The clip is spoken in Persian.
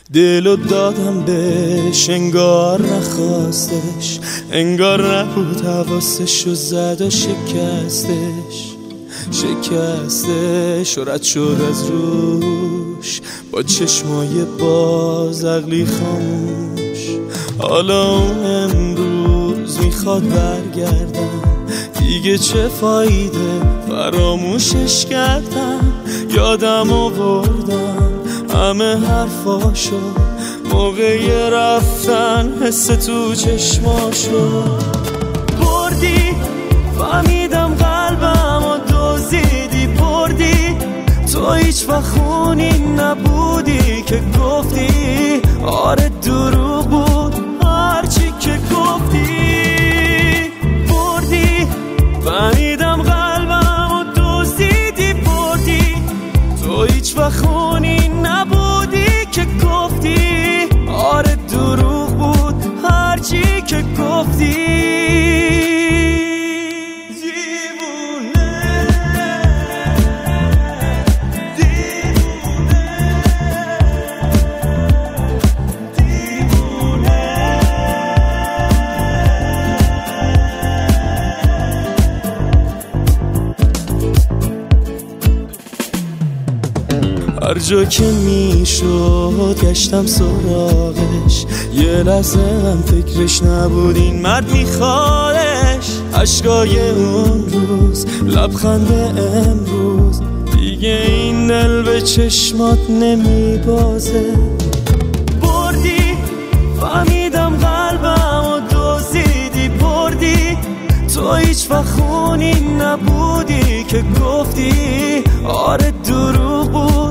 دلو دادم بهش انگار نخواستش، انگار نبود حواسش و زد و شکستش و رد شد از روش با چشمای باز عقلی خاموش. حالا اون امروز میخواد برگردم، دیگه چه فایده فراموشش کردم. یادم آوردم همه حرفاشو موقع رفتن، حس تو چشماشو بردی. فهمیدم قلبم و دوزیدی بردی، تو هیچ وقت خونی نبودی که گفتی آره دروغ بود هرچی که گفتی. بردی فهمیدم قلبم و دوزیدی بردی، تو هیچ وقت خونی نبودی که گفتی آره دروغ بود هرچی که گفتی. هر جا که میشد گشتم سراغش، یه لحظه هم فکرش نبود این مرد میخوادش. عشقای اون روز، لبخند امروز، دیگه این دل به چشمات نمیبازه. بردی فهمیدم قلبم و دوزیدی بردی، تو هیچ وقت خونی نبودی که گفتی آره دروغ بود